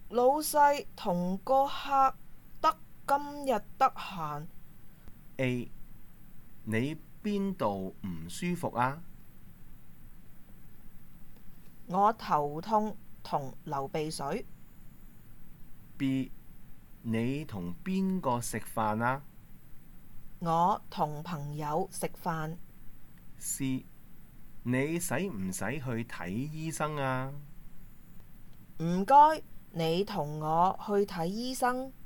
老細同個客得今日得閒。 A. 你邊度唔舒服啊？ 我頭痛同流鼻水。 B. 你同邊個食飯啊？ 我同朋友食飯。 C. 你使唔使去睇醫生啊？ 唔該，你同我去睇醫生。